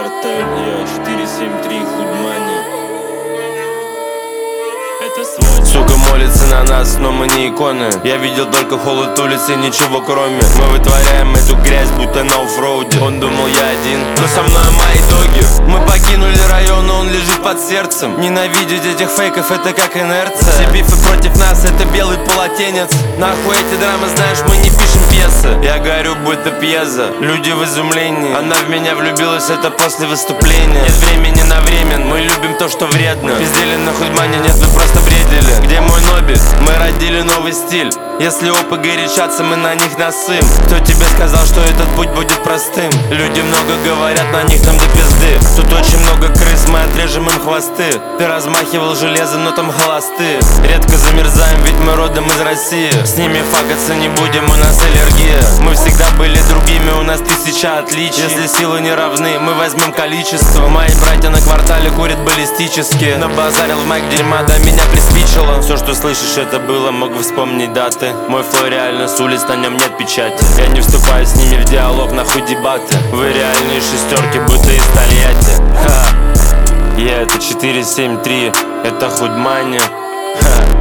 отель, я 473 Худмани. Это свой. Сука молится на нас, но мы не иконы. Я видел только холод улицы, ничего кроме. Мы вытворяем эту грязь, будто на оффроуде. Он думал я один, но со мной мои доги. Мы покинули район, но он лежит под сердцем. Ненавидеть этих фейков, это как инерция. Все бифы против нас, это белый полотенец. Нахуй эти драмы, знаешь, мы не пишем пьесы. Я горю, будто пьеза, люди в изумлении. Она в меня влюбилась, это после выступления. Нет времени на времен, мы любим то, что вредно. Пиздели на Худмани, нет, вы просто бредили. Где мой Нобель? Мы родили новый стиль. Если опы горячатся, мы на них насым. Кто тебе сказал, что этот путь будет простым? Люди много говорят, на них там до пизды. Тут очень много крыс, мы отрежем им хвосты. Ты размахивал железом, но там холосты. Редко замерзаем, ведь мы родом из России. С ними факаться не будем, у нас аллергия. Мы всегда были другими, у нас 1000 отличий. Если силы не равны, мы возьмем количество. Мои братья на квартале курят баллистически. Набазарил в майк дерьма, до меня приспичило. Все, что слышишь, это было, мог бы вспомнить даты. Мой флоу реально с улиц, на нем нет печати. Я не вступаю с ними в диалог, нахуй дебаты. Вы реальные шестерки, будто из Тольятти. Ха. Я это 473, это Худмани. Ха.